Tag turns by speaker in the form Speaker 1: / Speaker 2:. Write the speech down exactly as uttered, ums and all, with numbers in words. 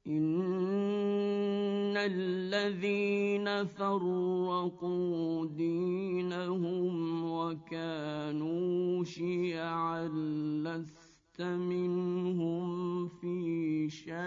Speaker 1: إن الذين فرقوا دينهم وكانوا شيعا لست منهم في شيء